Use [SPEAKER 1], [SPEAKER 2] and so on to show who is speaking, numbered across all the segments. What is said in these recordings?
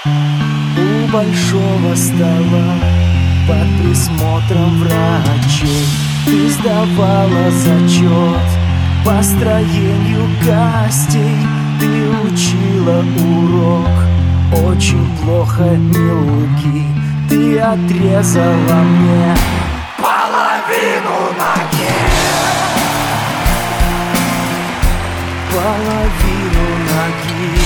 [SPEAKER 1] У большого стола под присмотром врачей ты сдавала зачет по строению костей. Ты учила урок очень плохо, мелкий. Ты отрезала мне половину ноги. Половину ноги.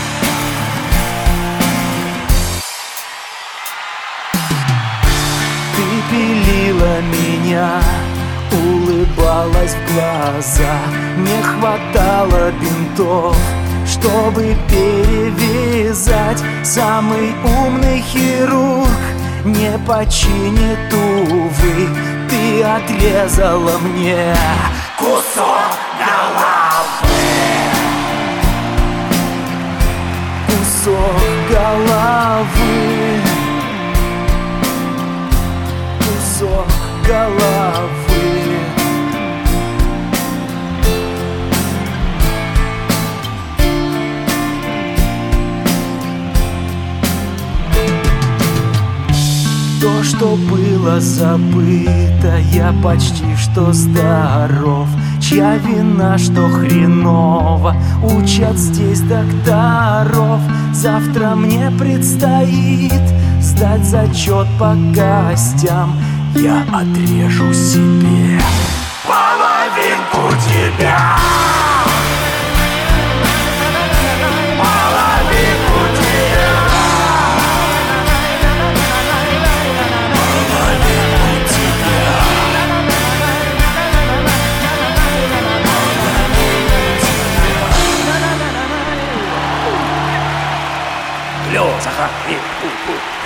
[SPEAKER 1] Ты пилила меня, улыбалась в глаза. Не хватало бинтов, чтобы перевязать. Самый умный хирург не починит, увы. Ты отрезала мне кусок головы. Кусок головы. Кусок головы. То, что было забыто, я почти что здоров. Чья вина, что хреново учат здесь докторов. Завтра мне предстоит сдать зачет по костям. Я отрежу себе половинку тебя.
[SPEAKER 2] Клёво, Захар.